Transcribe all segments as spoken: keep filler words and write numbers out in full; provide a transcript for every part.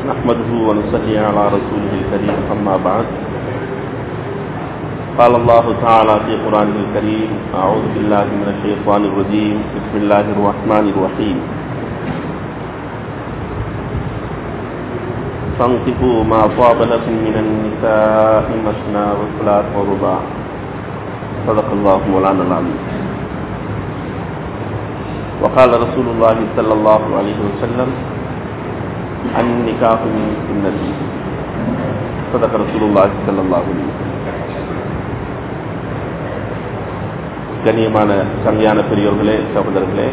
نحمده ونصلي على رسوله الكريم أما بعد قال الله تعالى في قرآنه الكريم أعوذ بالله من الشيطان الرجيم بسم الله الرحمن الرحيم فانكحوا ما طاب لكم من النساء مثنى وثلاث ورباع صدق الله مولانا العظيم. وقال رسول الله صلى الله عليه وسلم النكاح من سنتي صدق رسول الله صلى الله عليه وسلم. கண்ணியமான சங்கையான பெரியோர்களே, சகோதரர்களே,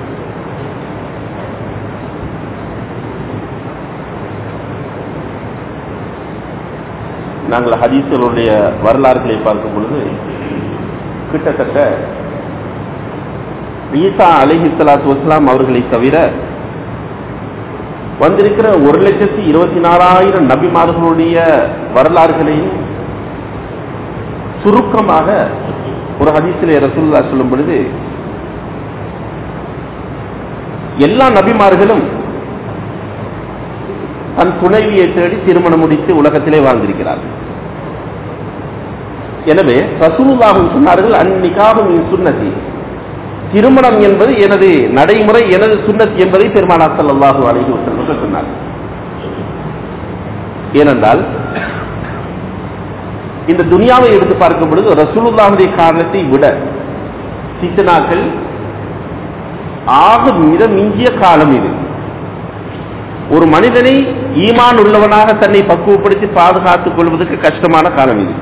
நாங்கள் ஹதீஸ்களுடைய வரலாறுகளை பார்க்கும் பொழுது கிட்டத்தட்ட ஈசா அலைஹிஸ்ஸலாத்து வஸ்ஸலாம் அவர்களை தவிர வந்திருக்கிற ஒரு லட்சத்தி இருபத்தி நாலாயிரம் நபிமார்களுடைய வரலாறுகளையும் சுருக்கமாக ஒரு ஹதீஸிலே ரசூலுல்லாஹ் சொல்லும் பொழுது எல்லா நபிமார்களும் தன் துணைவியை தேடி திருமணம் முடித்து உலகத்திலே வாழ்ந்திருக்கிறார்கள். எனவே ரசூலுல்லாஹ் சொன்னார்கள் அந்நிகாஹு மின் சுன்னதி, திருமணம் என்பது எனது நடைமுறை, எனது சுன்னத் என்பதை பெருமானார் ஸல்லல்லாஹு அலைஹி வஸல்லம் சொன்னார். ஏனென்றால் இந்த துனியாவை எடுத்து பார்க்கும் பொழுது ரசூலுல்லாஹுடைய காரணத்தை விட ஃபித்னாக்கள் ஆக மிக மிஞ்சிய காலம் இது. ஒரு மனிதனை ஈமான் உள்ளவனாக தன்னை பக்குவப்படுத்தி பாதுகாத்துக் கொள்வதற்கு கஷ்டமான காலம் இது.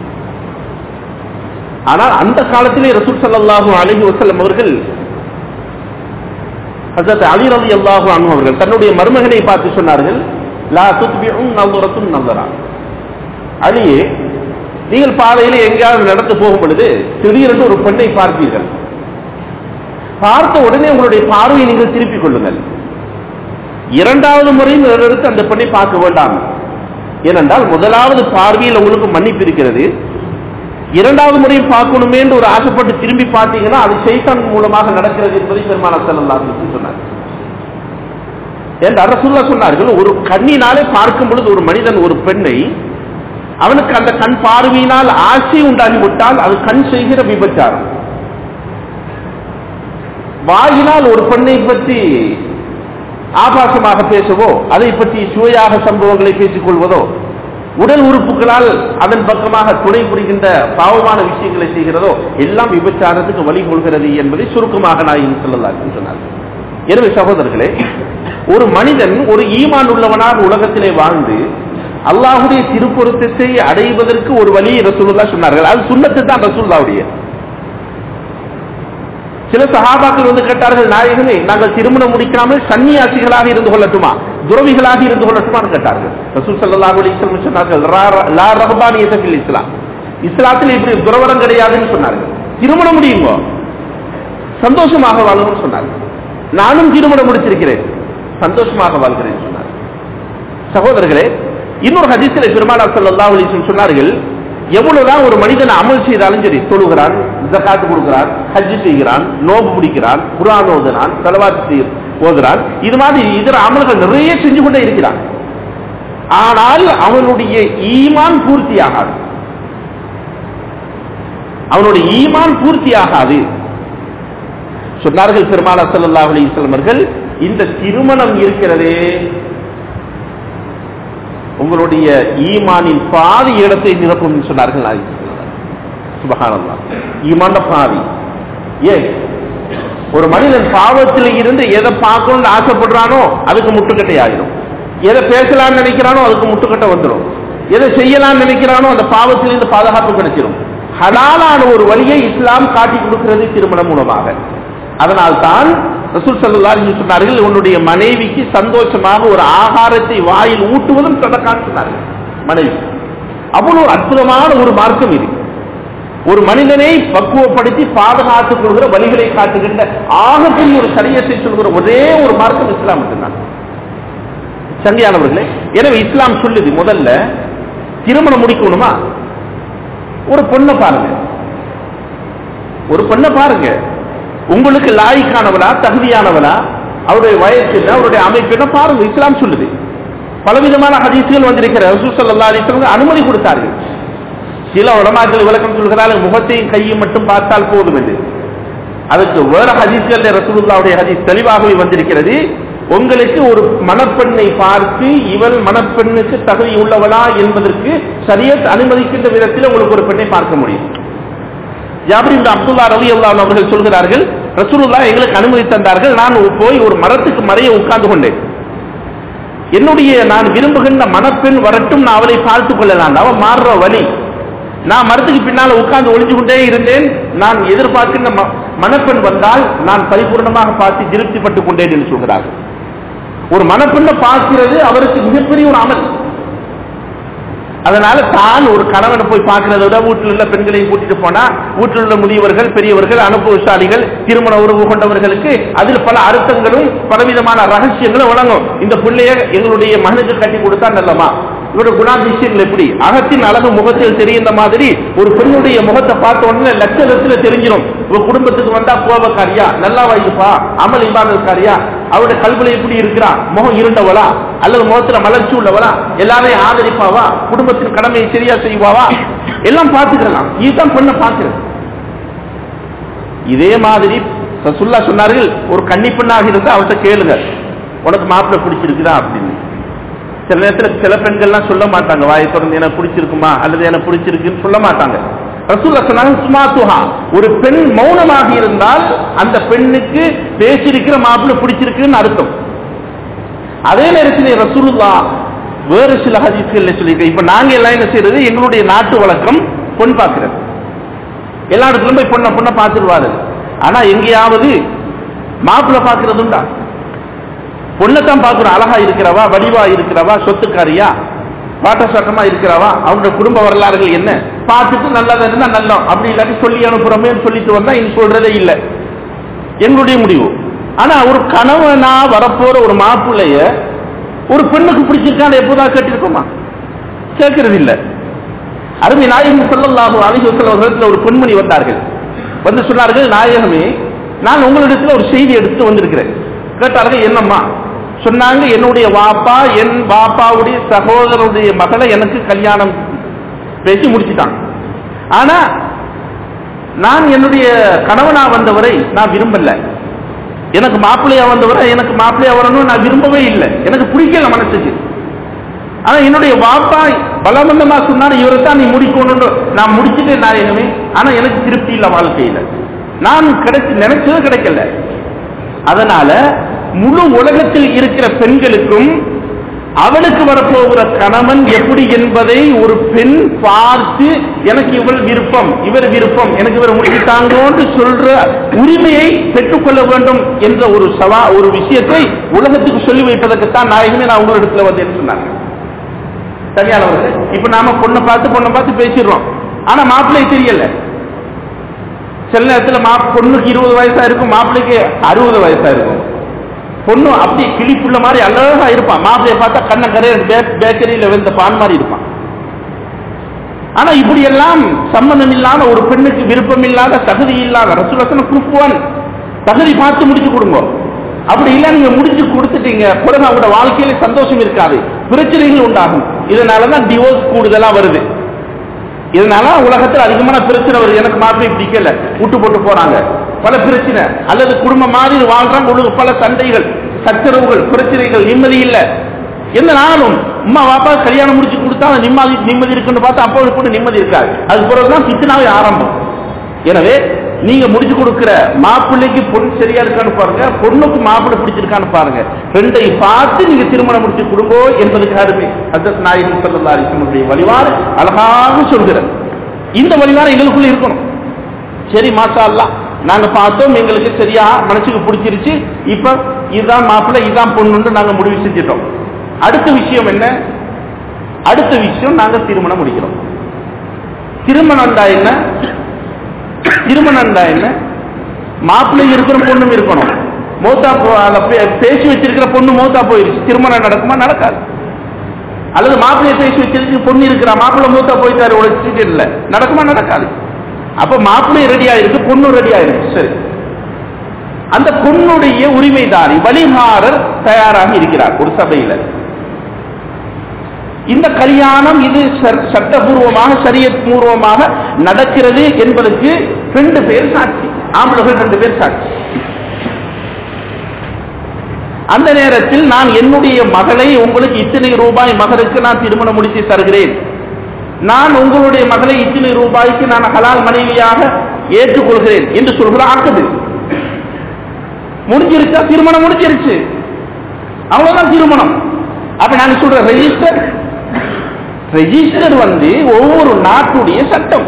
ஆனால் அந்த காலத்திலே ரசூல் ஸல்லல்லாஹு அலைஹி வஸல்லம் அவர்கள் ஹஜ்ரத் அலி ரலியல்லாஹு அன்ஹு அவர்கள் தன்னுடைய மருமகனை பார்த்து சொன்னார்கள், லா துத்பிஉன் நظرத்துன் நظرா, அலியே, நீங்கள் பாதையிலே எங்கேயாவது நடந்து போகும் பொழுது திடீரென்று ஒரு பெண்ணை பார்ப்பீர்கள், பார்த்த உடனே உங்களுடைய பார்வையை நீங்கள் திருப்பிக் கொள்ளுங்கள். இரண்டாவது முறையும் எடுத்து அந்த பெண்ணை பார்க்க வேண்டாம். ஏனென்றால் முதலாவது பார்வையில் உங்களுக்கு மன்னிப்பு இருக்கிறது, இரண்டாவது முறையும் பார்க்கணுமே என்று ஒரு ஆசைப்பட்டு திரும்பி பார்த்தீங்கன்னா அது ஷைத்தான் மூலமாக நடக்கிறது என்பதை பெருமானார் ஸல்லல்லாஹு அலைஹி வஸல்லம் சொன்னார். என்று ரசூலுல்லாஹ் சொன்னார்கள், ஒரு கண்ணினாலே பார்க்கும் பொழுது ஒரு மனிதன் ஒரு பெண்ணை அவனுக்கு அந்த கண் பார்வையினால் ஆசை உண்டாகிவிட்டால் அது கண் செய்கிற விபச்சாரம். வாயினால் ஒரு பெண்ணை பற்றி ஆபாசமாக பேசவோ, அதை பற்றி சுவையாக சம்பவங்களை பேசிக் கொள்வதோ, உடல் உறுப்புகளால் அதன் பக்கமாக துணை புரிகின்ற பாவமான விஷயங்களை செய்கிறதோ எல்லாம் விபச்சாரத்துக்கு வழிகொள்கிறது என்பதை சுருக்கமாக நாயகம் ஸல்லல்லாஹு அலைஹி வஸல்லம் சொன்னார். எனவே சகோதரர்களே, ஒரு மனிதன் ஒரு ஈமான் உள்ளவனாக உலகத்திலே வாழ்ந்து அல்லாஹ்வுடைய திருப்பொருத்தத்தை அடைவதற்கு ஒரு வழியை ரசூலுல்லாஹ் சொன்னார்கள். அது சுன்னத்து தான் ரசூலுல்லாஹ்வுடைய. சில சஹாபாக்கள் வந்து கேட்டார்கள், நாயகமே, நாங்கள் திருமணம் முடிக்காமல் சன்னியாசிகளாக இருந்து கொள்ளட்டுமா, துறவிகளாக இருந்து கொள்ளட்டுமான்னு கேட்டார்கள். ரசூல் ஸல்லல்லாஹு அலைஹி வஸல்லம் சொன்னார்கள், லா ரஹ்பானியத ஃபில் இஸ்லாம், இஸ்லாத்தில் இப்படி துறவரம் கிடையாதுன்னு சொன்னார்கள். திருமணம் முடியுங்க, சந்தோஷமாக வாழணும்னு சொன்னார்கள். நானும் திருமணம் முடிச்சிருக்கிறேன், சந்தோஷமாக வாழ்கிறேன் சொன்னார். சகோதரர்களே, இன்னொரு ஹதீஸிலே பெருமானார் ஸல்லல்லாஹு அலைஹி வஸல்லம் சொன்னார்கள், எவ்வளவுதான் ஒரு மனிதன் அமல் செய்தாலும் சரி, தொழுகிறான், ஜகாத் கொடுக்கிறான், ஹஜ் செய்கிறான், நோன்பு பிடிக்கிறான், குர்ஆன் ஓதுறான், ஸலவாத் ஓதுறான், இது மாதிரி இதர அமல்கள் நிறைய செஞ்சு கொண்டே இருக்கிறான். ஆனால் அவனுடைய ஈமான் பூர்த்தியாகாது. அவனுடைய ஈமான் பூர்த்தியாகாது சொன்னார்கள் பெருமானார் ஸல்லல்லாஹு அலைஹி வஸல்லம் அவர்கள். இந்த திருமணம் இருக்கிறதே, உங்களுடைய ஈமானின் பாதி இடத்தை நிரப்பும் சொன்னார்கள். சுப்ஹானல்லாஹ், ஈமான் பாதி. ஏன் ஒரு மனிதன் பாவத்தில் இருந்து எதை பார்க்கணும்னு ஆசைப்படுறானோ அதுக்கு முட்டுக்கட்டை ஆகிடும், எதை பேசலாம்னு நினைக்கிறானோ அதுக்கு முட்டுக்கட்டை வந்துடும், எதை செய்யலாம்னு நினைக்கிறானோ அந்த பாவத்திலிருந்து பாதுகாப்பு கிடைச்சிடும். ஹலாலான ஒரு வழியை இஸ்லாம் காட்டி கொடுக்கிறது திருமணம் மூலமாக. அதனால்தான் ரசூல் ஸல்லல்லாஹு அலைஹி வஸல்லம் சொன்னார்கள், உன்னுடைய மனைவிக்கு சந்தோஷமாக ஒரு ஆகாரத்தை வாயில் ஊட்டுவதும் சதகான்னு சொன்னார்கள். மனைவி அவ்வளவு அற்புதமான ஒரு மார்க்கம் இது. ஒரு மனிதனை பக்குவப்படுத்தி பாதுகாத்துக் கொள்கிற வழிகளை காட்டுகின்ற ஆகத்தின் ஒரு சரியத்தை சொல்கிற ஒரே ஒரு மார்க்கம் இஸ்லாம் மட்டும்தான். சங்கையானவர்களே, எனவே இஸ்லாம் சொல்லுது, முதல்ல திருமணம் முடிக்கணுமா, ஒரு பொண்ணை பாருங்க, ஒரு பொண்ணை பாருங்க, உங்களுக்கு லாய்க்கானவளா, தகுதியானவளா, அவருடைய வயசு என்ன, அவருடைய அமைப்பு என்ன பாருங்க. இஸ்லாம் சொல்லுது. பலவிதமான ஹதீஸ்கள் வந்திருக்கிற ரசூல் ஸல்லல்லாஹு அலைஹி வஸல்லம் அனுமதி கொடுத்தார்கள். சில உலமாக்கள் விளக்கம் சொல்கிறார்கள் முகத்தையும் கையும் மட்டும் பார்த்தால் போதும் என்று. அதுக்கு வேற ஹதீஸ்கள் ரசூலுல்லாஹ்வுடைய ஹதீஸ் தெளிவாகவே வந்திருக்கிறது. உங்களுக்கு ஒரு மணப்பெண்ணை பார்த்து இவள் மணப்பெண்ணுக்கு தகுதி உள்ளவளா என்பதற்கு ஷரியத் அனுமதிக்கின்ற விதத்தில் உங்களுக்கு ஒரு பெண்ணை பார்க்க முடியும். ஜாபிர் இப்னு அப்துல்லாஹ் ரலியல்லாஹு அன்ஹு அவர்கள் சொல்கிறார்கள், ரசூலுல்லாஹ் எங்களுக்கு அனுமதி தந்தார்கள். நான் போய் ஒரு மரத்துக்கு மறைய உட்கார்ந்து கொண்டேன். என்னுடைய நான் விரும்புகின்ற மணப்பெண் வரட்டும், நான் அவளை பார்த்துக் கொள்ளலாம். அவன் மாறுற வழி. நான் மரத்துக்கு பின்னால உட்கார்ந்து ஒளிஞ்சு கொண்டே இருந்தேன். நான் எதிர்பார்க்கின்ற மணப்பெண் வந்தால் நான் பரிபூர்ணமாக பார்த்து திருப்திப்பட்டுக் கொண்டேன் என்று சொல்கிறார்கள். ஒரு மணப்பெண்ணை பார்க்கிறது அவருக்கு மிகப்பெரிய ஒரு அமல். அதனால தான் ஒரு கணவனை போய் பார்க்கிறத விட வீட்டில் உள்ள பெண்களையும் கூட்டிட்டு போனா வீட்டில் உள்ள முதியவர்கள், பெரியவர்கள், அனுபவசாலிகள், திருமண உறவு கொண்டவர்களுக்கு அதில் பல அர்த்தங்களும் பலவிதமான ரகசியங்களும் வழங்கும். இந்த பிள்ளைய எங்களுடைய மகனுக்கு கட்டி கொடுத்தா நல்லமா, இவருடைய குணாதிசயங்கள் எப்படி, அகத்தின் அழகு முகத்தில் தெரிந்த மாதிரி ஒரு பெண்ணுடைய முகத்தை பார்த்த உடனே லட்சத்தில் தெரிஞ்சிடும். ஒரு குடும்பத்துக்கு வந்தா கோபக்காரியா, நல்லா வாய்ப்பா, அமல் இபாதத்காரியா, அவருடைய கல்வில எப்படி இருக்கிறா, முகம் இருண்டவளா அல்லது முகத்துல மலர்ச்சி உள்ளவளா, எல்லாரையும் ஆதரிப்பாவா, குடும்பத்தின் கடமையை சரியா செய்வாவா, எல்லாம் பார்த்துக்கலாம். இதுதான் பெண்ணை பார்க்கிறது. இதே மாதிரி ரசூலுல்லாஹ் சொன்னார்கள், ஒரு கன்னி பெண்ணாக இருந்தா அவர்கிட்ட கேளுங்க, உனக்கு மாப்பிள்ளை பிடிச்சிருக்குதா அப்படின்னு. சில நேரத்தில் சில பெண்கள்லாம் சொல்ல மாட்டாங்க, வாயை திறந்து எனக்கு பிடிச்சிருக்குமா அல்லது எனக்கு பிடிச்சிருக்குன்னு சொல்ல மாட்டாங்க. ரசூலுல்லாஹ் சொன்னாங்க, சுமாத்துஹா, ஒரு பெண் மௌனமாக இருந்தால் அந்த பெண்ணுக்கு பேசியிருக்கிற மாப்பிள்ளை பிடிச்சிருக்குன்னு அர்த்தம். அதே நேரத்தில் ரசூலுல்லாஹ் வேறு சில ஹதீஸ்கள் சொல்லியிருக்க. இப்ப நாங்க எல்லாம் என்ன செய்யறது, எங்களுடைய நாட்டு வழக்கம் பொன் பார்க்கிறது. எல்லா இடத்துலயும் போய் பொண்ணை பொண்ணை பார்த்துருவாரு. ஆனா எங்கேயாவது மாப்பிள்ளை பார்க்கறது உண்டா? பொண்ணத்தான் பார்க்கிறோம். அழகா இருக்கிறவா, வடிவா இருக்கிறவா, சொத்துக்காரியா, பாட்ட சட்டமா இருக்கிறவா, அவங்களோட குடும்ப வரலாறுகள் என்ன பார்த்துட்டு நல்லதா இருந்தா நல்லம், அப்படி இல்லாட்டி சொல்லி அனுப்புறமே சொல்லிட்டு வந்தா இனி சொல்றதே இல்லை, எங்களுடைய முடிவு. ஆனா ஒரு கணவனா வரப்போற ஒரு மாப்பிள்ளைய ஒரு பெண்ணுக்கு பிடிச்சிருக்கான்னு எப்போதான் கேட்டிருக்கோமா? கேட்கறது இல்லை. அருமை நாயகம் ஸல்லல்லாஹு அலைஹி வஸல்லம் ஒரு பெண்மணி வந்தார்கள். வந்து சொன்னார்கள், நாயகமே, நான் உங்களிடத்துல ஒரு செய்தி எடுத்து வந்திருக்கிறேன். கேட்டார்கள், என்னம்மா? சொன்னாங்க, என்னுடைய வாப்பா என் வாப்பாவுடைய சகோதரனுடைய மகளை எனக்கு கல்யாணம் பேசி முடிச்சுட்டாங்க. ஆனா நான் என்னுடைய கணவனா வந்தவரை நான் விரும்பல. எனக்கு மாப்பிள்ளையா வந்தவரை எனக்கு மாப்பிள்ளையா வரணும் நான் விரும்பவே இல்லை, எனக்கு பிடிக்கல மனசுக்கு. ஆனா என்னுடைய வாப்பா பலவந்தமா சொன்னாரு, இவரை தான் நீ முடிக்கணும், நான் முடிச்சுட்டேன் நாயகமே. ஆனா எனக்கு திருப்தி இல்லை வாழ்க்கையில, நான் கிடைச்சு நினைச்சது கிடைக்கல. அதனால முழு உலகத்தில் இருக்கிற பெண்களுக்கும் அவளுக்கு வரப்போகிற கணவன் எப்படி என்பதை ஒரு பெண் பார்த்து எனக்கு இவள் விருப்பம், இவர் விருப்பம், எனக்கு இவர் முடித்தாங்கன்னு சொல்ற உரிமையை பெற்றுக்கொள்ள வேண்டும் என்ற ஒரு சவா ஒரு விஷயத்தை உலகத்துக்கு சொல்லி வைப்பதற்குத்தான் நாயகமே நான் உங்களிடத்துல வந்து என்ன சொன்னாங்க. சரியானவர்கள், இப்ப நாம பொண்ணை பார்த்து பொண்ணை பார்த்து பேசிடுறோம். ஆனா மாப்பிள்ளை தெரியல. சில நேரத்தில் மா பொண்ணுக்கு இருபது வயசா இருக்கும், மாப்பிள்ளைக்கு அறுபது வயசா இருக்கும். பொண்ணு அப்படி கிளிப்புள்ள மாதிரி அழகா இருப்பான், மாப்பிள்ளைய பார்த்தா கண்ண கரைய பேக்கரியில வெந்த பான் மாதிரி இருப்பான். ஆனா இப்படி எல்லாம் சம்பந்தம் இல்லாத ஒரு பெண்ணுக்கு விருப்பம் இல்லாத, தகுதி இல்லாத, ரசூலுல்லாஹ் குருப்புவான் தகுதி பார்த்து முடிச்சு கொடுங்க. அப்படி இல்ல நீங்க முடிச்சு கொடுத்துட்டீங்க, பிறகு அவங்களோட வாழ்க்கையில சந்தோஷம் இருக்காது, பிரச்சனைகள் உண்டாகும். இதனாலதான் டிவோர்ஸ் கூடுதலா வருது. இதனால உலகத்தில் அதிகமான பிரச்சனை வருது. எனக்கு மாப்பிள்ளை பிடிக்கல, விட்டு போட்டு போறாங்க, பல பிரச்சனை. அல்லது குடும்பம் மாதிரி வாழ்றாங்க, உங்களுக்கு பல சண்டைகள், சச்சரவுகள், பிரச்சனைகள், நிம்மதி இல்லை. என்ன நாளும் அம்மா வாப்பா கல்யாணம் முடிச்சு கொடுத்தா நிம்மதி நிம்மதி இருக்குன்னு பார்த்தா அப்போ கூட நிம்மதி இருக்காது. அது பிறகுதான் பிச்சனாவே ஆரம்பம். எனவே நீங்க முடிச்சு கொடுக்கிற மாப்பிள்ளைக்கு பொண்ணு சரியா இருக்கான்னு பாருங்க, பொண்ணுக்கு மாப்பிள்ளை பிடிச்சிருக்கான்னு பாருங்க. ரெண்டை பார்த்து நீங்க திருமணம் முடிச்சு கொடுங்கோ என்பதுக்கு அருமை ஹஜ்ரத் நாயகம் ஸல்லல்லாஹு அலைஹி வஸல்லம் வழிபாடு அழகாக சொல்கிறது. இந்த வழிபாடு எங்களுக்குள்ள இருக்கணும். சரி, மாஷா அல்லாஹ், நாங்க பார்த்தோம், எங்களுக்கு சரியா மனசுக்கு பிடிச்சிருச்சு, இப்ப இதுதான் மாப்பிள்ளை இதுதான் பொண்ணு நாங்க முடிவு செஞ்சிட்டோம். அடுத்த விஷயம் என்ன? அடுத்த விஷயம் நாங்க திருமணம் முடிக்கிறோம். திருமணம் தான் என்ன? திருமணம் தான் என்ன? மாப்பிள்ளை இருக்கிற பொண்ணும் இருக்கணும். மௌத்தா பேசி வச்சிருக்கிற பொண்ணு மௌத்தா போயிருச்சு, திருமணம் நடக்குமா? நடக்காது. அல்லது மாப்பிள்ளைய பேசி வச்சிருக்கு, பொண்ணு இருக்கிறா, மாப்பிள்ளை மௌத்தா போயிட்டாரு, உழைச்சிட்டு இல்ல, நடக்குமா? நடக்காது. அப்ப மாப்பிள்ளை ரெடி ஆயிருக்கு, பொண்ணு ரெடி ஆயிருக்கு. சரி, அந்த பொண்ணுடைய உரிமைதாரி வழிமாறர் தயாராக இருக்கிறார் ஒரு சபையில. இந்த கல்யாணம் இது சட்டபூர்வமாக ஷரியத் பூர்வமாக நடக்கிறது என்பதற்கு ரெண்டு பேர் சாட்சி, ஆம்பளைகள் ரெண்டு பேர் சாட்சி. அந்த நேரத்தில் நான் என்னுடைய மகளை உங்களுக்கு இத்தனை ரூபாய் மகருக்கு நான் திருமணம் முடித்து தருகிறேன், நான் உங்களுடைய மகளை இத்தனை ரூபாய்க்கு நான் ஹலால் மனைவியாக ஏற்றுக்கொள்கிறேன் என்று சொல்கிற ஆக்குது. முடிஞ்சிருச்சா? திருமணம் முடிஞ்சிருச்சு, அவ்வளவுதான் திருமணம். அப்ப நான் சொல்ற ரெஜிஸ்டர் ரெஜிஸ்டர் வந்து ஒவ்வொரு நாட்டுடைய சட்டம்.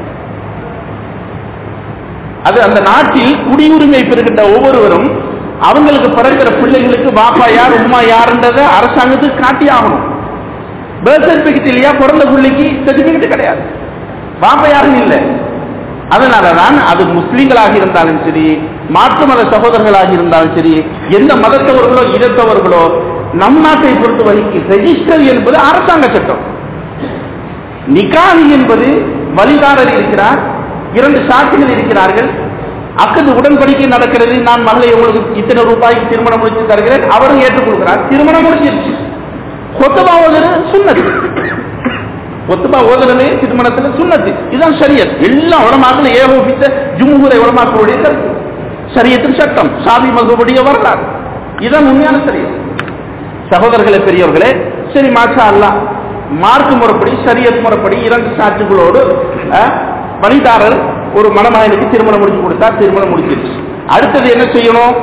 அது அந்த நாட்டில் குடியுரிமை பெறுகின்ற ஒவ்வொருவரும் அவங்களுக்கு பிறகுற பிள்ளைகளுக்கு பாப்பா யார் உம்மா யாருன்றதை அரசாங்கத்துக்கு காட்டி ஆகணும். பர்த் சர்டிபிகேட் இல்லையா, பிறந்த பிள்ளைக்கு சர்டிபிகேட் கிடையாது, பாப்பா யாருன்னு இல்லை. அதனாலதான் அது முஸ்லீம்களாக இருந்தாலும் சரி, மாற்று மத சகோதரர்களாக இருந்தாலும் சரி, எந்த மதத்தவர்களோ இனத்தவர்களோ நம் நாட்டை பொறுத்த வரைக்கும் ரெஜிஸ்டர் என்பது அரசாங்க சட்டம். நிகாஹ் என்பது வழிகாரர் இருக்கிறார், இரண்டு சாட்சிகள் இருக்கிறார்கள், அக்கது உடன்படிக்கை நடக்கிறது, நான் மகளை உங்களுக்கு இத்தனை ரூபாய்க்கு திருமணம் முடிச்சு தருகிறேன், அவரும் ஏற்றுக்கொள்கிறார், திருமணம் முடிஞ்சிருச்சு. கொத்தபா ஓதுறது சுன்னத்து, கொத்தபா ஓதுறதே திருமணத்தில் சுன்னத்து. இதுதான் ஷரியத். எல்லா உலமாக்களும் ஏகோபித்த ஜும்ஹூரை உலமாக்களுடைய கருத்து, ஷரியத்தின் சட்டம், ஷாஃபி மதுபுடைய வரலாறு, இதுதான் உண்மையான ஷரியத். சகோதரர்களே, பெரியவர்களே, சரி மாஷா அல்லாஹ், மார்க்கு முறைப்படி ஷரியத் முறைப்படி இரண்டு சாட்சிகளோடு பணிதாரர் ஒரு மணமகனுக்கு திருமணம் முடிச்சு கொடுத்தா திருமணம் முடிச்சிருச்சு. அடுத்தது என்ன செய்யணும்?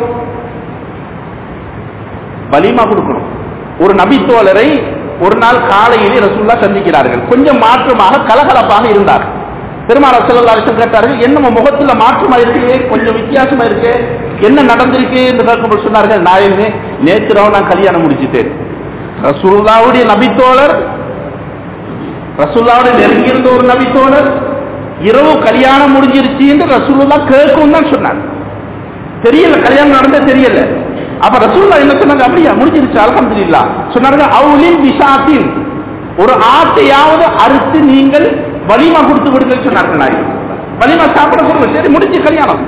வலிமா கொடுக்கணும். ஒரு நபித்தோழரை ஒரு நாள் காலையிலே ரசூலுல்லாஹ் சந்திக்கிறார்கள். கொஞ்சம் மாற்றமாக கலகலப்பாக இருந்தார். பெருமாள் ஸல்லல்லாஹு அலைஹி வஸல்லம் கேட்டார்கள், என்ன முகத்துல மாற்றமா இருக்கு, கொஞ்சம் வித்தியாசமா இருக்கு, என்ன நடந்திருக்கு என்று கேட்கும்போது சொன்னார்கள், நாயகமே நேத்திரவு நான் கல்யாணம் முடிச்சுட்டேன். ரசூலுல்லாஹ்வுடைய நபித்தோழர், ரசூலுல்லாஹ்வுடைய நெருங்கியிருந்த ஒரு நபித்தோழர் இரவு கல்யாணம் முடிஞ்சிருச்சு என்று ரசூலுல்லாஹ் கேட்கும் தான் சொன்னார். தெரியல, கல்யாணம் நடந்த தெரியல. அப்ப ரசூலுல்லாஹ் என்ன சொன்னாங்க? அப்படியா முடிஞ்சிருச்சு, அல்ஹம்துலில்லாஹ் சொன்னார்கள். அவுலின் பிசாத்தின், ஒரு ஆட்டையாவது அறுத்து நீங்கள் வலிமா கொடுத்து விடுங்க சொன்னார்கள். நாய் வலிமா சாப்பிட கொடுங்க. சரி, முடிஞ்சு கல்யாணம்.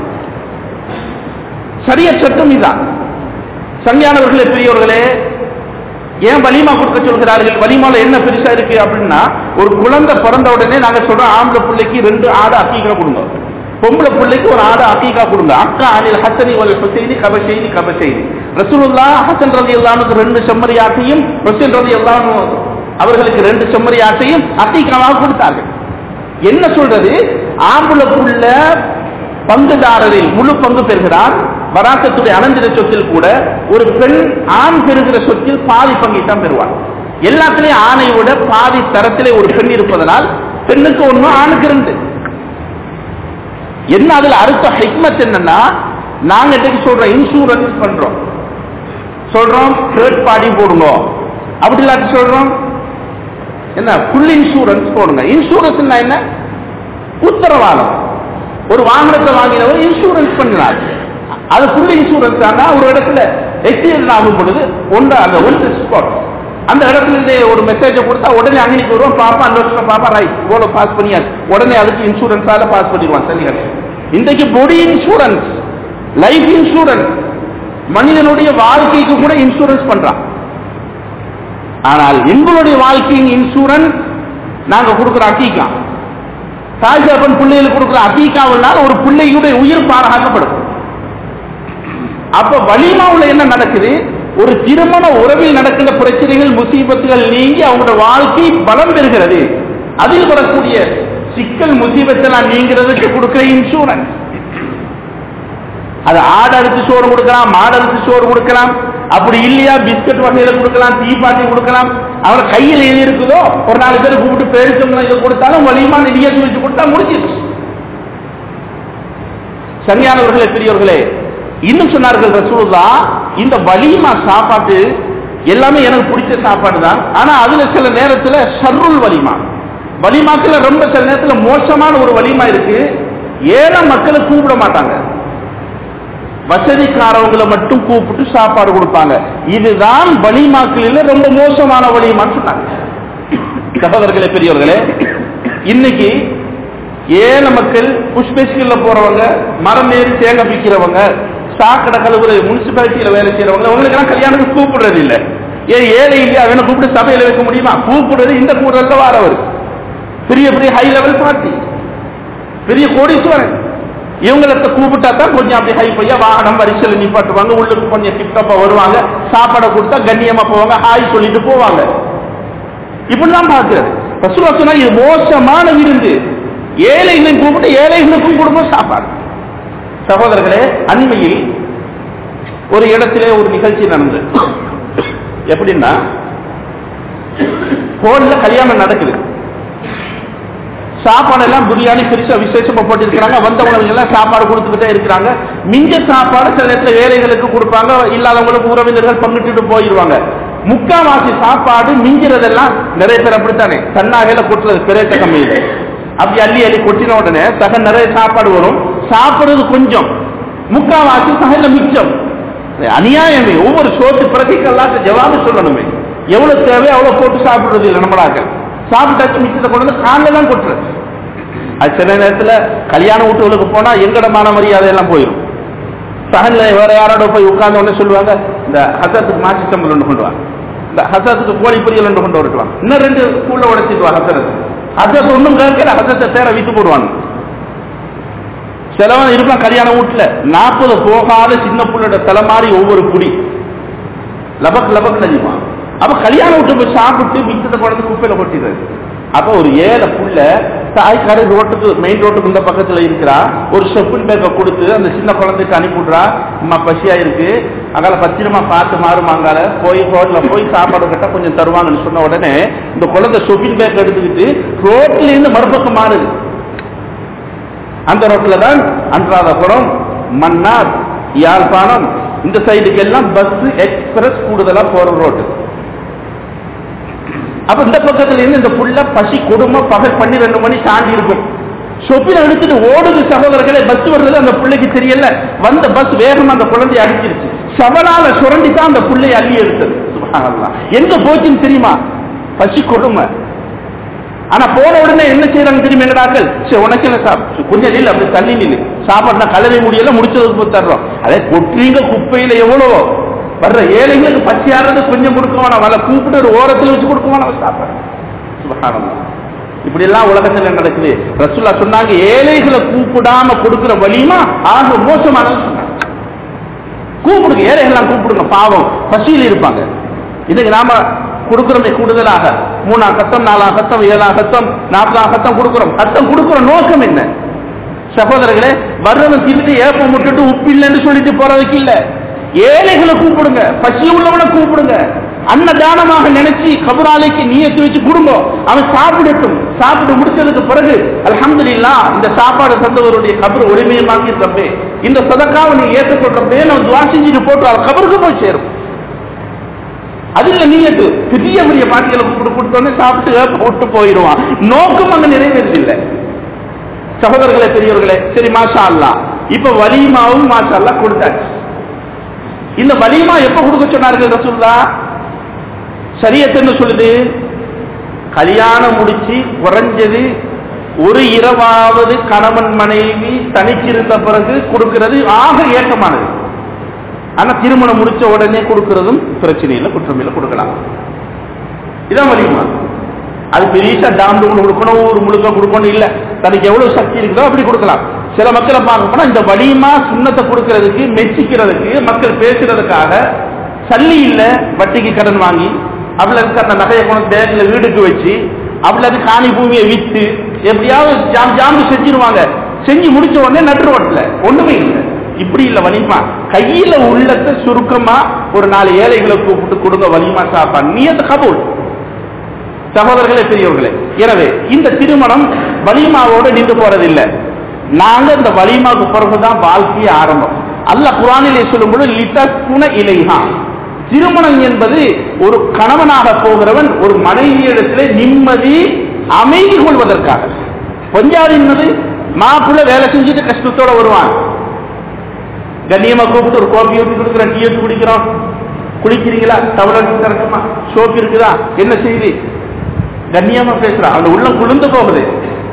சரிய சட்டம் இதான். சங்கையானவர்களே, பெரியவர்களே, ஏன் வலிமா கொடுக்க சொல்கிறார்கள்? வலிமால என்ன பெருசா இருக்கு அப்படின்னா, ஒரு குழந்தை பிறந்த உடனே நாங்க சொல்றோம், ஆம்பளை பிள்ளைக்கு ரெண்டு ஆடு அக்கீகா கொடுங்க, பொம்பளை பிள்ளைக்கு ஒரு ஆடு அக்கீகா கொடுங்க. அக்கா அனில் ஹசனி வல் ஹுசைனி கபஷைனி கபஷைனி. ரசூலுல்லாஹ் ஹசன் ரலியல்லாஹு அன்ஹு ரெண்டு செம்மறி ஆட்டையும், ஹுசைன் ரலியல்லாஹு அன்ஹு அவர்களுக்கு ரெண்டு செம்மறி ஆட்டையும் அக்கீகாவாக கொடுத்தார்கள். என்ன சொல்றது? ஆம்பளை புள்ள பங்குதாரரில் முழு பங்கு பெறுகிறார். வராசத்துடைய அனந்திர சொத்தில் கூட ஒரு பெண் ஆண் பெறுகிற சொத்தில் பாதி பங்கை தான் பெறுவார். எல்லாத்திலையும் ஆணை விட பாதி தரத்திலே ஒரு பெண் இருப்பதனால் பெண்ணுக்கு ஒண்ணு, ஆணுக்கு ரெண்டு. என்ன அதுல அர்த்த ஹிக்மத் என்னன்னா, நாங்க இன்னைக்கு சொல்றோம் இன்சூரன்ஸ் பண்றோம், சொல்றோம் தேர்ட் பார்ட்டி போடுங்க, அப்படி இல்லாட்டி சொல்றோம் என்ன ஃபுல் இன்சூரன்ஸ் போடுங்க. இன்சூரன்ஸ் என்ன? உத்தரவாதம். ஒரு வாகனத்தை வாங்கினவர் இன்சூரன்ஸ் பண்ணினார், அது ஃபுல் இன்சூரன்ஸ். ஆனா ஒரு இடத்துல எக்ஸிடென்ட் ஆகும் பொழுது ஒன்று அந்த ஒன்று ஸ்பாட் அந்த இடத்துல இருந்தே ஒரு மெசேஜை கொடுத்தா உடனே அன்னைக்கு வருவோம், பாப்பா அந்த வருஷம் பாப்பா ரைட் இவ்வளவு பாஸ் பண்ணியாச்சு, உடனே அதுக்கு இன்சூரன்ஸால பாஸ் பண்ணிடுவான். சரிகள் இன்றைக்கு பாடி இன்சூரன்ஸ், லைஃப் இன்சூரன்ஸ், மனிதனுடைய வாழ்க்கைக்கு கூட இன்சூரன்ஸ் பண்றான். ஆனால் எங்களுடைய வாழ்க்கையின் இன்சூரன்ஸ் நாங்க கொடுக்குற அக்கீகா, தாய்சாப்பன் பிள்ளைகளுக்கு கொடுக்குற அக்கீகாவினால் ஒரு பிள்ளையுடைய உயிர் பாதுகாக்கப்படும். அப்ப வலிமாவுல என்ன நடக்குது? ஒரு திருமண உறவில் நடக்கின்ற பிரச்சனைகள், முசீபத்துகள் நீங்கி அவங்களோட வாழ்க்கை பலம் பெறுகிறது. அதில் வரக்கூடிய சிக்கல் முசீபத்தெல்லாம் நீங்கிறதுக்கு கொடுக்கிற இன்சூரன்ஸ். அது ஆடு அறுத்து சோறு கொடுக்கலாம், மாடு அறுத்து சோறு கொடுக்கலாம், அப்படி இல்லையா பிஸ்கட் வகையில கொடுக்கலாம், தீப்பாட்டி கொடுக்கலாம். அவர் கையில் எது இருக்குதோ ஒரு நாலு பேர் கூப்பிட்டு பேரிச்சம்பளம் இதை கொடுத்தாலும் வலிமா நிதியத்து வச்சு கொடுத்தா முடிச்சிருச்சு. சரியானவர்களே, பெரியவர்களே, இன்னும் சொன்னார்கள் ரசூலுல்லாஹ், இந்த வலிமா சாப்பாட்டு எல்லாமே எனக்கு பிடிச்ச சாப்பாடு தான், ஆனா அதுல சில நேரத்துல ஷர்ருல் வலிமா, வலிமாக்குல ரொம்ப சில நேரத்துல மோசமான ஒரு வலிமா இருக்கு. ஏழை மக்களை கூப்பிட மாட்டாங்க, வசதிக்காரவங்களை மட்டும் கூப்பிட்டு சாப்பாடு கொடுப்பாங்க. இதுதான் வலிமாக்களில் ரொம்ப மோசமான வலிமான்னு சொன்னாங்க. சகோதரர்களே, பெரியவர்களே, இன்னைக்கு ஏழை மக்கள், புஷ்பேஸ்கல்ல போறவங்க, மரம் ஏறி தேங்க பிக்கிறவங்க, சாக்கடை கழுவுற முனிசிபாலிட்டியில வேலை செய்யறவங்க, அவங்களுக்கு எல்லாம் கல்யாணத்துக்கு கூப்பிடுறது இல்லை. ஏன் ஏழை இல்லையா அவனை கூப்பிட்டு சபையில வைக்க முடியுமா? கூப்பிடுறது இந்த கூடல வாரவர் பெரிய பெரிய ஹை லெவல் பார்ட்டி, பெரிய கோடீஸ்வரன். இவங்களை கூப்பிட்டா தான் கொஞ்சம் அப்படி ஹை பையா வாகனம் வரிசையில் நிப்பாட்டுவாங்க, உள்ளுக்கு கொஞ்சம் டிப்டாப்பா வருவாங்க, சாப்பாடை கொடுத்தா கண்ணியமா போவாங்க, ஹாய் சொல்லிட்டு போவாங்க. இப்படிதான் பார்க்கிறது. ரசூலுல்லாஹ் சொன்னா இது மோசமான விருந்து. ஏழைகளையும் கூப்பிட்டு ஏழைகளுக்கும் கொடுக்கும் சாப்பாடு. சகோதரர்களே, அண்மையில் ஒரு இடத்திலே ஒரு நிகழ்ச்சி நடந்தது. எப்படின்னா, ஹோல்ல கல்யாணம் நடக்குது, சாப்பாடு எல்லாம் பிரியாணி பெருசா விசேஷமா போட்டு இருக்கிறாங்க, வந்தவங்களுக்கு எல்லாம் சாப்பாடு கொடுத்துக்கிட்டே இருக்கிறாங்க. மிஞ்ச சாப்பாடு சில நேரத்தில் ஏழைகளுக்கு கொடுப்பாங்க, இல்லாதவங்களுக்கு உறவினர்கள் பங்கிட்டு போயிடுவாங்க. முக்காவாசி சாப்பாடு மிஞ்சிறதெல்லாம் நிறைய பேர் அப்படித்தானே தன்னாகையில கொட்டுறது பெரிய கம்மியில் அப்படி அள்ளி அள்ளி கொட்டின உடனே சக நிறைய சாப்பாடு வரும், சாப்பிடுறது கொஞ்சம், முக்காவாசி சகையில மிச்சம். அநியாயமே. ஒவ்வொரு சோத்து பிரதிக்கெல்லாம் ஜவாபு சொல்லணுமே. எவ்வளவு தேவையோ அவ்வளவு போட்டு சாப்பிடுறது இல்லை. நம்மளாக சாப்பிட்டாச்சு மிச்சத்தை கொண்டு வந்து காலில் தான் கொட்டுறது. அது சில நேரத்தில் கல்யாண வீட்டுகளுக்கு போனா எங்கட மான மரியாதை எல்லாம் போயிடும். சகன்ல வேற யாரோட போய் உட்கார்ந்த உடனே சொல்லுவாங்க, இந்த ஹசத்துக்கு மாற்றி சம்பளம் ஒன்று கொண்டு வாங்க, இந்த ஹசத்துக்கு கோழி பொரியல் ஒன்று கொண்டு வரட்டுவாங்க, இன்னும் ரெண்டு ஸ்கூல்ல உடைச்சிட்டு ஹசரத்து ஹசத்து ஒன்றும் கேட்கல, ஹசத்தை பேர வித்து போடுவாங்க. சிலவன் இருப்பான் கல்யாண வீட்டுல நாற்பது போகாத சின்ன புள்ளோட தலை மாறி ஒவ்வொரு குடி லபக் லபக் நதிவான். அப்ப கல்யாண வீட்டு போய் சாப்பிட்டு மிச்சத்தை கொண்டு குப்பையில கொட்டிடுறது. அப்ப ஒரு ஏழை புள்ள தாய்க்கார ரோட்டுக்கு மெயின் ரோட்டுக்கு இந்த பக்கத்துல இருக்கிறா, ஒரு ஷெப்பின் பேக்கை கொடுத்து அந்த சின்ன குழந்தைக்கு அனுப்பிவிடுறா, அம்மா பசியா இருக்கு அங்கால பத்திரமா பார்த்து மாறுமாங்கால போய் ஹோட்டல போய் சாப்பாடு கட்ட கொஞ்சம் தருவாங்கன்னு சொன்ன உடனே இந்த குழந்தை ஷெப்பின் பேக் எடுத்துக்கிட்டு ரோட்ல இருந்து மறுபக்கம் மாறுது. அந்த ரோட்ல தான் அன்றாதபுரம், மன்னார், யாழ்ப்பாணம் இந்த சைடுக்கு எல்லாம் பஸ் எக்ஸ்பிரஸ் கூடுதலா போற ரோட்டு. அப்ப இந்த பக்கத்துல இருந்து இந்த புள்ள பசி கொடுமை பகல் பன்னிரெண்டு மணி தாண்டி இருக்கும். சொப்பில எடுத்துட்டு ஓடுது சகோதரர்களே, பஸ் வருது அந்த பிள்ளைக்கு தெரியல, வந்த பஸ் வேகமா அந்த குழந்தைய அடிச்சிருச்சு, சவலால சுரண்டி தான் அந்த பிள்ளைய அள்ளி எடுத்தது. சுப்ஹானல்லாஹ், எங்க போச்சுன்னு தெரியுமா? பசி கொடுமை. ஆனா போன உடனே என்ன செய்யறாங்க தெரியுமா எங்கடாக்கள்? சரி உனக்கு என்ன சாப்பிட்டு கொஞ்சம் நில், அப்படி தள்ளி நில்லு, சாப்பாடுனா கலவை முடியல, முடிச்சதுக்கு தர்றோம். அதே கொட்டுறீங்க குப்பையில எவ்வளவோ வர்ற ஏழைகளுக்கு பச்சையாடுறது கொஞ்சம் கொடுக்குவானா, வலை கூப்பிட்டு ஒரு ஓரத்தில் வச்சு கொடுக்குவானா சாப்பாடு. சுப்ஹானல்லாஹ், இப்படி எல்லாம் உலகத்தில் நடக்குது. ரசூலுல்லாஹ் சொன்னாங்க, ஏழைகளை கூப்பிடாம கொடுக்கிற வலிமா ஆக மோசமானது சொன்னாங்க. கூப்பிடுங்க, ஏழைகள் கூப்பிடுங்க, பாவம் பசியில் இருப்பாங்க. இதுக்கு நாம கொடுக்கிறோமே கூடுதலாக மூணாம் கத்தம், நாலாம் கத்தம், ஏழாம் கத்தம், நாற்பதாம் கத்தம் கொடுக்கிறோம். கத்தம் கொடுக்கிற நோக்கம் என்ன சகோதரர்களே? வர்றவன் திட்டு ஏப்ப முட்டுட்டு உப்பு இல்லைன்னு சொல்லிட்டு போறதுக்கு இல்ல, ஏழைகளை கூப்பிடுங்க, பசி உள்ளவனை கூப்பிடுங்க, அன்னதானமாக நினைச்சு கபராலைக்கு நியத்து வச்சு கொடுங்க, அவன் சாப்பிடட்டும். சாப்பிட்டு முடிச்சதுக்கு பிறகு அல்ஹம்துலில்லாஹ் இந்த சாப்பாடு தந்தவருடைய கபர் ஒளிமயமாக்கி தப்பே, இந்த சதக்காவை நீ ஏற்றுக்கொள்ளப்பே நம்ம துவா செஞ்சுட்டு போட்டு அவன் கபருக்கு போய் சேரும். அதுல நீயத்து பெரிய பெரிய பாட்டிகளை கூப்பிட்டு கொடுத்தோன்னே சாப்பிட்டு போட்டு போயிடுவான். நோக்கம் அங்க நிறைவேறதில்லை. சகோதரர்களே, பெரியவர்களே, சரி மாஷா அல்லாஹ், இப்ப வலிமாவும் மாஷா அல்லாஹ் கொடுத்தாச்சு. இந்த வலிமா எப்ப கொடுக்க சொன்னார்கள் ரசூலுல்லாஹ்? ஷரியத் என்ன சொல்லுது? கல்யாணம் முடிச்சு குறைஞ்சது ஒரு இரவாவது கணவன் மனைவி தனிச்சிருந்த பிறகு கொடுக்கிறது ஆக ஏற்றமானது. ஆனா திருமணம் முடிச்ச உடனே கொடுக்கிறதும் பிரச்சனை இல்லை, குற்றமில்லை, கொடுக்கலாம். இதான் வலிமா. அது பெரிய டாம் கொடுக்கணும், ஒரு முழுக்க கொடுக்கணும் இல்ல, தனக்கு எவ்வளவு சக்தி இருக்குதோ அப்படி கொடுக்கலாம். சில மக்களை பார்க்க போனா இந்த வலிமா சுண்ணத்தை கொடுக்கறதுக்கு மெச்சிக்கிறதுக்கு மக்கள் பேசுறதுக்காக சல்லி இல்ல வட்டிக்கு கடன் வாங்கி அவளுக்கு அந்த நகையை கொண்டு பேங்க்ல வீடுக்கு வச்சு அவளுக்கு காணி பூமியை வித்து எப்படியாவது ஜாம் ஜாம்பு செஞ்சிருவாங்க. செஞ்சு முடிச்ச உடனே நட்டுருவட்டில் ஒண்ணுமே இல்லை. இப்படி இல்ல வலிமா, கையில உள்ளத்தை சுருக்கமா ஒரு நாலு ஏழைகளை கூப்பிட்டு கொடுங்க, வலிமா சாப்பா நியத் கபூல். சகோதரர்களே, பெரியவர்களே, எனவே இந்த திருமணம் வலிமாவோடு நின்று போறதில்லை. நாங்க இந்த வலிமாவுக்கு பிறகுதான் வாழ்க்கைய ஆரம்பம். அல்லாஹ் குர்ஆனிலே சொல்லும்போது லிதஸ்குன இலைஹா, திருமணம் என்பது ஒரு கணவனாக போகிறவன் ஒரு மனைவியிடத்திலே நிம்மதி அமைதி கொள்வதற்காக. பஞ்சாதி என்பது மாப்பிள்ள வேலை செஞ்சுட்டு கஷ்டத்தோட வருவான், கண்ணியமா கூப்பிட்டு ஒரு கோப்பி ஊற்றி கொடுக்குறோம், டீ ஊற்றி குடிக்கிறோம், குளிக்கிறீங்களா, தவறு கரெக்டமா, சோப்பு இருக்குதா, என்ன செய்தி, கண்ணியமா பேசுறான், அவன் உள்ளம் குளிர்ந்து போகுது.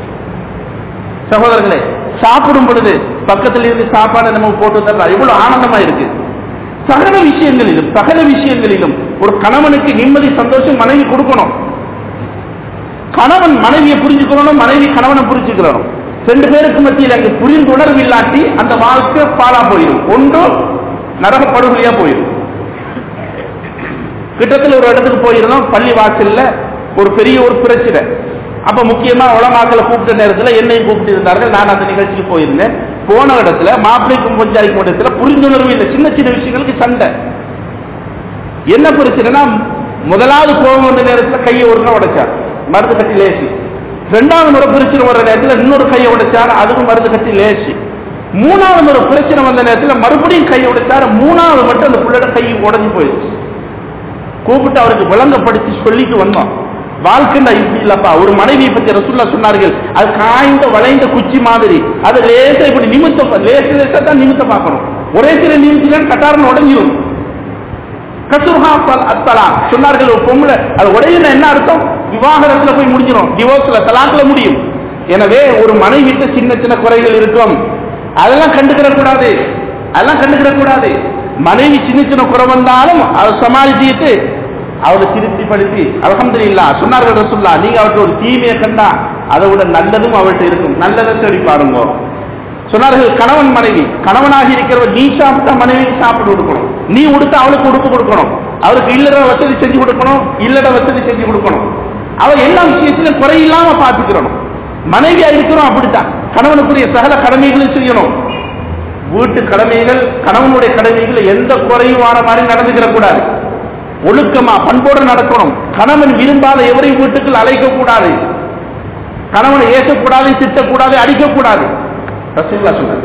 சகோதரர்களே, சாப்பிடும் பொழுது பக்கத்தில் இருந்து சாப்பாடு நம்ம போட்டு தரலாம், எவ்வளவு ஆனந்தமா இருக்கு. சகல விஷயங்களிலும் சகல விஷயங்களிலும் ஒரு கணவனுக்கு நிம்மதி சந்தோஷம் மனைவி கொடுக்கணும். கணவன் மனைவியை புரிஞ்சுக்கணும், மனைவி கணவனை புரிஞ்சுக்கணும். ரெண்டு பேருக்கு மத்தியில் அங்கு புரிந்துணர்வு இல்லாட்டி அந்த வாழ்க்கை பாலா போயிடும், ஒன்று நரக படுகொலியா போயிடும். கிட்டத்தில் ஒரு இடத்துக்கு போயிருந்தோம், பள்ளி வாசல்ல ஒரு பெரிய ஒரு பிரச்சனை. அப்ப முக்கியமா உலமாக்களை கூப்பிட்ட நேரத்தில் என்னையும் கூப்பிட்டு இருந்தார்கள். நான் அந்த நிகழ்ச்சிக்கு போயிருந்தேன். போன இடத்துல மாப்பிள்ளைக்கும் பஞ்சாயத்து இடத்துல புரிந்துணர்வு இல்லை, சின்ன சின்ன விஷயங்களுக்கு சண்டை. என்ன பிரச்சனைனா, முதலாவது கோபம் வந்த நேரத்தில் கையை ஒரு உடைச்சார், மருந்து கட்டி லேசி. ரெண்டாவது முறை பிரச்சனை வர்ற நேரத்தில் இன்னொரு கையை உடைச்சார், அதுக்கும் மருந்து கட்டி லேசி. மூணாவது முறை பிரச்சனை வந்த நேரத்தில் மறுபடியும் கையை உடைச்சார், மூணாவது மட்டும் அந்த புள்ளட கை உடஞ்சி போயிடுச்சு. கூப்பிட்டு அவருக்கு விளங்கப்படுத்தி சொல்லிட்டு வந்தோம். வாழ்க்கைண்டா இப்படி இல்லப்பா. ஒரு மனைவியை பற்றி ரசூலுல்லாஹ் சொன்னார்கள், அது காய்ந்த வளைந்த குச்சி மாதிரி, அது லேசா இப்படி நிமித்த லேச லேசா தான் நிமித்த பார்க்கணும். ஒரே சில நிமிஷம் கட்டாரம் உடஞ்சிடும். கசுர்ஹா அத்தலா சொன்னார்கள். ஒரு பொம்பளை அது உடையின என்ன அர்த்தம்? விவாகரத்துல போய் முடிஞ்சிடும், டிவோர்ஸ்ல தலாக்ல முடியும். எனவே ஒரு மனைவிட்ட சின்ன சின்ன குறைகள் இருக்கும், அதெல்லாம் கண்டுக்கிற கூடாது, அதெல்லாம் கண்டுக்கிற கூடாது. மனைவி சின்ன சின்ன குறை வந்தாலும் அதை சமாளிச்சுட்டு அவளை திருப்திப்படுத்தி அல்ஹம்துலில்லாஹ் சொன்னார்கள் ரசூலுல்லாஹ். நீங்க அவர்கிட்ட ஒரு தீமையை கண்டா அதை விட நல்லதும் அவள்கிட்ட இருக்கும், நல்லதை தேடி பாருங்க சொன்னார்கள். கணவன் மனைவி, கணவனாக இருக்கிறவர் நீ சாப்பிட்டா மனைவிக்கு சாப்பிட்டு கொடுக்கணும், நீ உடுத்த அவளுக்கு உடுப்பு கொடுக்கணும், அவருக்கு இல்லற வசதி செஞ்சு கொடுக்கணும், இல்லற வசதி செஞ்சு கொடுக்கணும். அவ எல்லா விஷயத்திலும் குறையில்லாம பார்த்துக்கிறணும். மனைவியா இருக்கிறோம் அப்படித்தான், கணவனுக்குரிய சகல கடமைகளும் செய்யணும். வீட்டு கடமைகள், கணவனுடைய கடமைகள் எந்த குறையும் ஆன மாதிரி நடந்துக்கிற கூடாது. ஒழுக்கமா பண்போடு நடக்கணும். கணவன் விரும்பாத எவரையும் வீட்டுக்குள் அழைக்க கூடாது, கணவனை ஏசக்கூடாது, திட்டக்கூடாது, அடிக்கக்கூடாது. ரசூலுல்லாஹ் சொன்னார்.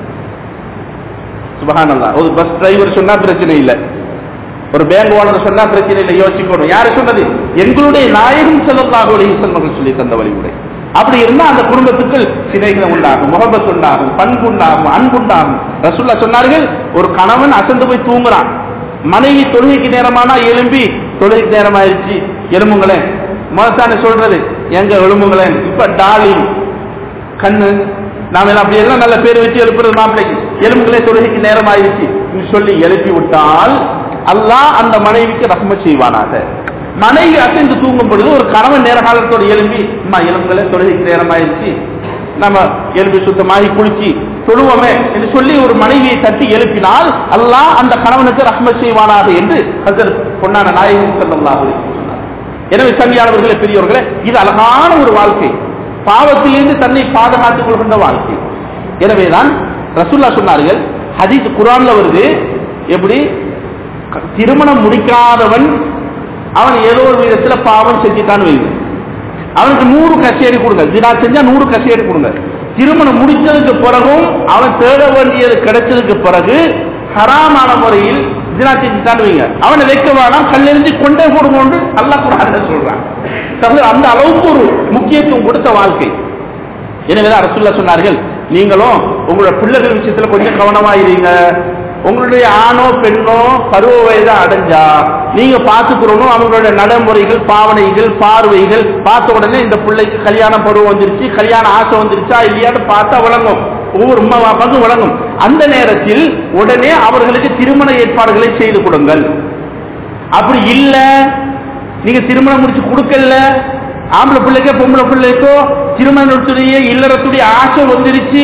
சுப்ஹானல்லாஹ். ஒரு பஸ் டிரைவர் சொன்னா பிரச்சனை இல்லை, ஒரு பேங்க் ஓனர் சொன்னா பிரச்சனை இல்லை, யோசிக்கணும். யாரு சொன்னது? எங்களுடைய நாயகம் ஸல்லல்லாஹு அலைஹி வஸல்லம் சொல்லி தந்த வழிமுறை. அப்படி இருந்தா அந்த குடும்பத்துக்கு சினைகள் உண்டாகும், முகப்பத் உண்டாகும், பண்பு உண்டாகும், அன்புண்டாகும். ரசூலுல்லாஹ் சொன்னார்கள், ஒரு கணவன் அசந்து போய் தூங்குறான், மனைவி தொழுகைக்கு நேரமானா எழும்பி தொழுகைக்கு நேரமாயிருச்சு எலும்புங்களேன் மனசான சொல்றது, எங்க எலும்புங்களேன் இப்ப டாலி கண்ணு நாம அப்படி எல்லாம் நல்ல பேர் வச்சு எழுப்புறது மாப்பிள்ளைக்கு, எலும்புகளே தொழுகைக்கு நேரம் ஆயிருச்சு சொல்லி எழுப்பி விட்டால் அல்லாஹ் அந்த மனைவிக்கு ரஹ்மத் செய்வானாக. மனைவி அசைந்து தூங்கும் பொழுது ஒரு கணவன் நேர காலத்தோடு எழுப்பி அம்மா எலும்புகளே தொழுகைக்கு நேரம் ஆயிருச்சு, நம்ம எழுப்பி சுத்தமாகி குளிச்சு தொழுவோமே என்று சொல்லி ஒரு மனைவியை தட்டி எழுப்பினால் அல்லாஹ் அந்த கணவனுக்கு ரஹ்மத் செய்வானாக என்று ஹஜ்ரத் பொன்னான நாயகம் ஸல்லல்லாஹு அலைஹி வஸல்லம் சொன்னார். எனவே சங்கியானவர்களே, பெரியவர்களே, இது அழகான ஒரு வாழ்க்கை, பாவத்திலிருந்து தன்னை பாதுகாத்துக் கொள்கின்ற வாழ்க்கை. எனவேதான் ரசூலுல்லாஹ் சொன்னார்கள், ஹதீஸ் குர்ஆன்ல வருது, எப்படி திருமணம் முடிக்காதவன் அவன் ஏதோ ஒரு விதத்துல பாவம் செஞ்சுட்டான்னு வைங்க, அவனுக்கு நூறு கச்சேரி கொடுங்க, ஜினா செஞ்சா நூறு கச்சேரி கொடுங்க. திருமணம் முடிச்சதுக்கு பிறகும் அவன் தேட வேண்டியது கிடைச்சதுக்கு பிறகு ஹராமான முறையில் ஜினா செஞ்சுட்டான்னு வைங்க, அவனை வைக்க வேணாம், கல்லெறிஞ்சு கொண்டே போடுவோம் அல்லாஹ் குர்ஆன்ல சொல்றான். அந்த அளவுக்கு ஒரு முக்கியத்துவம் கொடுத்த வாழ்க்கை. எனவேதான் ரசூலுல்லாஹ் சொன்னார்கள், நீங்களும் உங்களோட பிள்ளைகள் விஷயத்துல கொஞ்சம் கவனமாயிருங்க. உங்களுடைய ஆணோ பெண்ணோ பருவ வயதை அடைஞ்சா நீங்க பார்த்துக்கிறோம், அவங்களுடைய நடைமுறைகள், பாவனைகள், பார்வைகள் பார்த்த உடனே இந்த பிள்ளைக்கு கல்யாணம் பருவம் வந்துருச்சு, கல்யாண ஆசை வந்துருச்சா இல்லையான்னு பார்த்தா வழங்கும், ஒவ்வொரு உம்மா பாப்பாக்கும் வழங்கும். அந்த நேரத்தில் உடனே அவர்களுக்கு திருமண ஏற்பாடுகளை செய்து கொடுங்கள். அப்படி இல்ல நீங்க திருமணம் முடிச்சு கொடுக்கல, ஆம்பளை பிள்ளைக்கோ பொம்பளை பிள்ளைக்கோ திருமணத்துடைய இல்லறத்துடைய ஆசை வந்துருச்சு,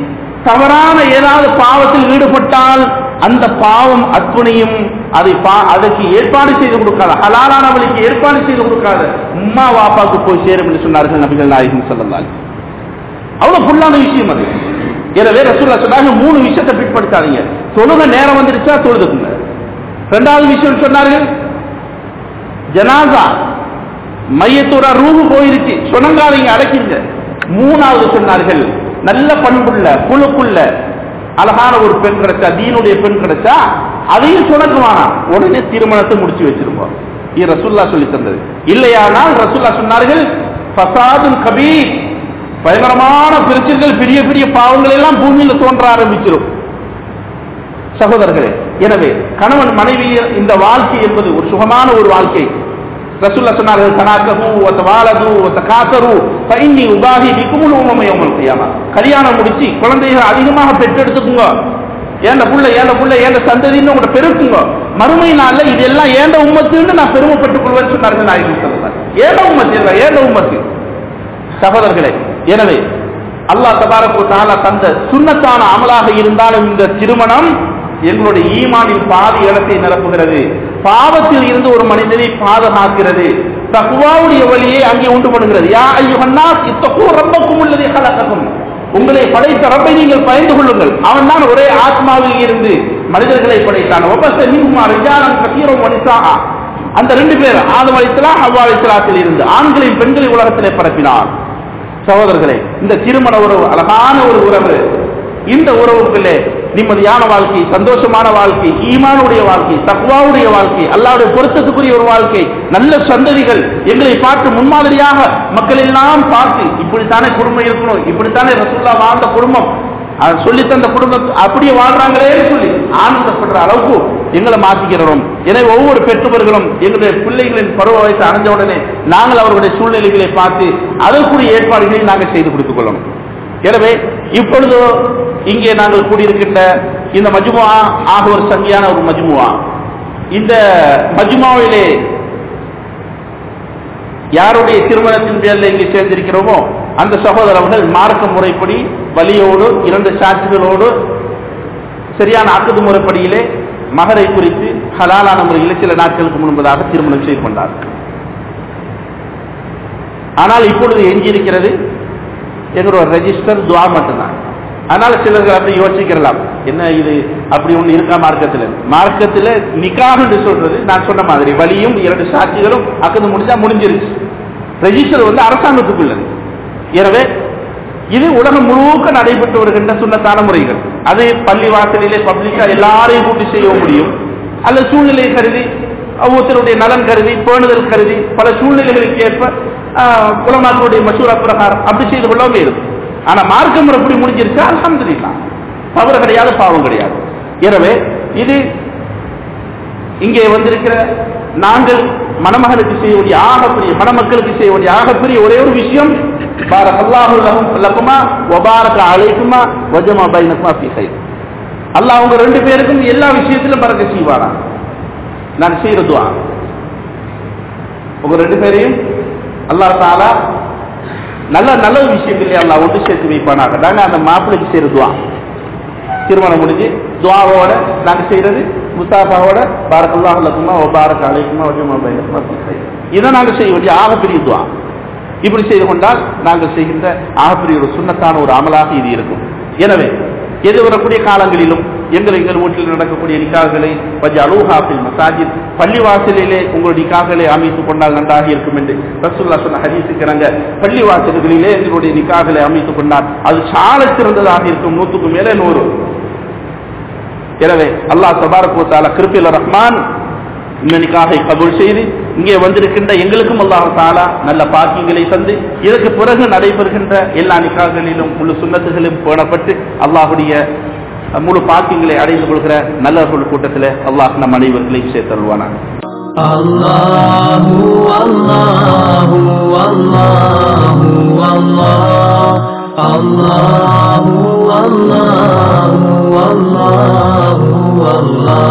தவறான ஏதாவது பாவத்தில் ஈடுபட்டால் அந்த பாவம் அத்துணையும் அதை அதற்கு ஏற்பாடு செய்து கொடுக்காத, ஹலாலான வழிக்கு ஏற்பாடு செய்து கொடுக்காத உம்மா வாப்பாக்கு போய் சேரும் என்று சொன்னார்கள் நபிகள் நாயகம் ஸல்லல்லாஹு அலைஹி வஸல்லம். அவ்வளவு ஃபுல்லான விஷயம் அது. எனவே ரசூலுல்லாஹ் சொன்னாங்க, மூணு விஷயத்தை பிற்படுத்தாதீங்க. தொழுக நேரம் வந்துருச்சா தொழுதுக்குங்க. இரண்டாவது விஷயம் சொன்னார்கள், ஜனாசா மையத்தோட ரூஹு போயிருச்சு சொன்னங்காதீங்க, அடக்கிங்க. மூணாவது சொன்னார்கள், நல்ல பண்புள்ள குழுக்குள்ள அழகான ஒரு பெண் கிடைச்சா, தீனுடைய பெண் கிடைச்சா அதையும் சொன்னக்குவானா உடனே திருமணத்தை முடிச்சு வச்சிருப்போம். இது ரசூலுல்லாஹ் சொல்லி தந்தது. இல்லையானால் ரசூலுல்லாஹ் சொன்னார்கள், ஃபசாதுல் கபீர், பயங்கரமான பிரச்சனைகள், பெரிய பெரிய பாவங்கள் எல்லாம் பூமியில தோன்ற ஆரம்பிச்சிடும். சகோதரர்களே, எனவே கணவன் மனைவி இந்த வாழ்க்கை என்பது ஒரு சுகமான ஒரு வாழ்க்கை. ரசூலுல்லாஹ் சொன்னார்கள், தனாக்கஹு வ தவாலது வ தகாசரு ஃபஇன்னி உபாஹி பிகுமுல் உம்ம யௌமல் கியாமா. கல்யாணம் முடிச்சு குழந்தைகளை அதிகமாக பெற்றெடுத்துக்குங்க, ஏண்ட புள்ள ஏண்ட புள்ள ஏண்ட சந்ததின்னு உங்களை பெருக்குங்க. மறுமை நாள்ல இதெல்லாம் ஏண்ட உம்மத்துன்னு நான் பெருமைப்பட்டுக் கொள்வேன் சொன்னார்கள் நாயகம் ஸல்லல்லாஹு அலைஹி வஸல்லம். ஏண்ட உம்மத்து இல்ல, ஏண்ட உம்மத்து. சகோதரர்களே, எனவே அல்லாஹ் தபாரக் வ தஆலா தந்த சுன்னத்தான அமலாக இருந்தாலும் இந்த திருமணம் எங்களுடைய ஈமானின் பாதி இடத்தை நிரப்புகிறது, பாவத்தில் இருந்து ஒரு மனிதனை பாதுகாக்கிறது, தக்வாவுடைய வழியை அங்கே உண்டு பண்ணுகிறது. யா அய்யுஹன்னாஸ் இத்தகூ ரப்பக்கும் அல்லதி ஹலகக்கும், உங்களை படைத்த ரப்பை நீங்கள் பயந்து கொள்ளுங்கள், அவன் தான் ஒரே ஆத்மாவில் இருந்து மனிதர்களை படைத்தான். வபஸ மின்ஹுமா ரிஜாலன் கஸீரன் வ நிஸாஅ, அந்த ரெண்டு பேர் ஆதம் அலைஹிஸ்ஸலாம் ஹவ்வா அலைஹிஸ்ஸலாத்தில் இருந்து ஆண்களையும் பெண்களையும் உலகத்திலே பரப்பினார். சகோதரர்களே, இந்த திருமண உறவு அழகான ஒரு உறவு. இந்த உறவுகளே நிம்மதியான வாழ்க்கை, சந்தோஷமான வாழ்க்கை, ஈமானுடைய வாழ்க்கை, தக்வாவுடைய வாழ்க்கை, அல்லாஹ்வுடைய பொருத்தத்துக்குரிய ஒரு வாழ்க்கை, நல்ல சந்ததிகள் எங்களை பார்த்து முன்மாதிரியாக மக்கள் எல்லாம் பார்த்து இப்படித்தானே குடும்பம் இருக்கணும், இப்படித்தானே ரசூலுல்லாஹ் வாழ்ந்த குடும்பம், சொல்லித்தந்த குடும்பம் அப்படியே வாழ்றாங்களே சொல்லி ஆனந்தப்படுற அளவுக்கு எங்களை மாற்றிக்கிறோம். எனவே ஒவ்வொரு பெற்றவர்களும் எங்களுடைய பிள்ளைகளின் பருவ வயசு அடைஞ்ச உடனே நாங்கள் அவர்களுடைய சூழ்நிலைகளை பார்த்து அதற்குரிய ஏற்பாடுகளை நாங்கள் செய்து கொடுத்துக் கொள்ளணும். எனவே இப்பொழுது இங்கே நாங்கள் கூடியிருக்கின்ற இந்த மஜ்முஆ ஆக ஒரு சங்கியான ஒரு மஜ்முஆ, இந்த மஜ்முஆவிலே யாருடைய திருமணத்தின் பேரில் இங்கே சேர்ந்திருக்கிறோமோ அந்த சகோதரர்கள் மார்க்க முறைப்படி வலியோடு இரண்டு சாட்சிகளோடு சரியான அக்குது முறைப்படியிலே மகரை குறித்து ஹலாலான முறையில் சில நாட்களுக்கு முன்பதாக திருமணம் செய்து கொண்டார்கள். ஆனால் இப்பொழுது எஞ்சியிருக்கிறது எங்களோட ரெஜிஸ்டர் துவா மட்டும்தான். அதனால சிலர்கள் அப்படி யோசிக்கலாம், என்ன இது அப்படி ஒண்ணு இருக்கா மார்க்கத்தில்? மார்க்கத்தில் நிக்காஹ் என்று சொல்றது நான் சொன்ன மாதிரி வலியும் இரண்டு சாட்சிகளும் அக்கது முடிஞ்சா முடிஞ்சிருச்சு. ரெஜிஸ்டர் வந்து அரசாங்கத்துக்குள்ளது. எனவே இது உலகம் முழுக்க நடைபெற்று வருகின்ற சுன்னத்தான முறைகள். அது பள்ளி வாசலிலே பப்ளிக்கா எல்லாரையும் கூட்டி செய்ய முடியும், அல்லது சூழ்நிலை கருதி ஒவ்வொருத்தருடைய நலன் கருதி பேணுதல் கருதி பல சூழ்நிலைகளுக்கு ஏற்ப உலமாக்களுடைய மசூரா பிரகாரம் அப்படி செய்து கொள்ளவே இருக்கும். ஆனா மார்க்க முறை எப்படி முடிஞ்சிருச்சா அல்ஹம்துலில்லாஹ், தவறு கிடையாது, பாவம் கிடையாது. எனவே இது இங்கே வந்திருக்கிற நாங்கள் மணமகனுக்கு செய்ய வேண்டிய ஆகப்பெரிய மணமக்களுக்கு செய்ய வேண்டிய ஆகப்பெரிய ஒரே ஒரு விஷயம், பாரக்கல்லாஹு லகுமா வ பாரக அலைக்குமா வ ஜமா பைனகுமா ஃபீ கைர். அல்லாஹ் உங்க ரெண்டு பேருக்கும் எல்லா விஷயத்திலும் பரக்கத் செய்வாரா. நான் செய்யற துஆ உங்க ரெண்டு பேரையும் அல்லாஹ் தஆலா நல்ல நல்ல விஷயங்களே அல்லாஹ் ஒன்று சேர்த்து வைப்பானாக. நாங்க அந்த மாப்பிள்ளைக்கு செய்யற துஆ திருமணம் முடிஞ்சு துஆவோட நாங்க செய்யறது முஸ்தாஃபாவோட பாரக்கல்லாஹு லகுமா வ பாரக அலைக்குமா வ ஜமா பைனகுமா ஃபீ கைர். இதை நாங்கள் செய்ய வேண்டிய ஆகப்பெரிய துஆ. இப்படி செய்து கொண்டால் நாங்கள் செய்கின்ற ஆகப்பெரிய ஒரு சுன்னத்தான ஒரு அமலாக இது இருக்கும். எனவே எது வரக்கூடிய காலங்களிலும் எங்கள் எங்கள் வீட்டில் நடக்கக்கூடிய நிக்காகளை வஜ்அலூஹா ஃபில் மசாஜித், பள்ளிவாசலிலே உங்களுடைய நிக்காகளை அமைத்துக் கொண்டால் நன்றாக இருக்கும் என்று ரசூலுல்லாஹ் சொன்ன ஹதீஸுக்கு நாங்க பள்ளிவாசல்களிலே எங்களுடைய நிக்காகளை அமைத்துக் கொண்டால் அது சால சிறந்ததாக இருக்கும், நூற்றுக்கு மேலே நூறு. எனவே அல்லாஹ் தபாரக் வ தஆலா கிருபையுள்ள ரஹ்மான் இந்த நிக்காகை கபூல் செய்து இங்கே வந்திருக்கின்ற எங்களுக்கும் அல்லாஹ் தஆலா நல்ல பாக்கியங்களை தந்து இதற்கு பிறகு நடைபெறுகின்ற எல்லா நிக்காகளிலும் முழு சுன்னத்துகளும் பேணப்பட்டு அல்லாஹுடைய முழு பாக்கியங்களை அடைந்து கொள்கிற நல்லவர்கள் கூட்டத்தில் அல்லாஹ் நம் அனைவர்களையும் சேர்த்தருள்வானாக. அல்லாஹு அல்லாஹு அல்லாஹு அல்லாஹ் அல்லாஹு அல்லாஹு அல்லாஹு அல்லாஹ்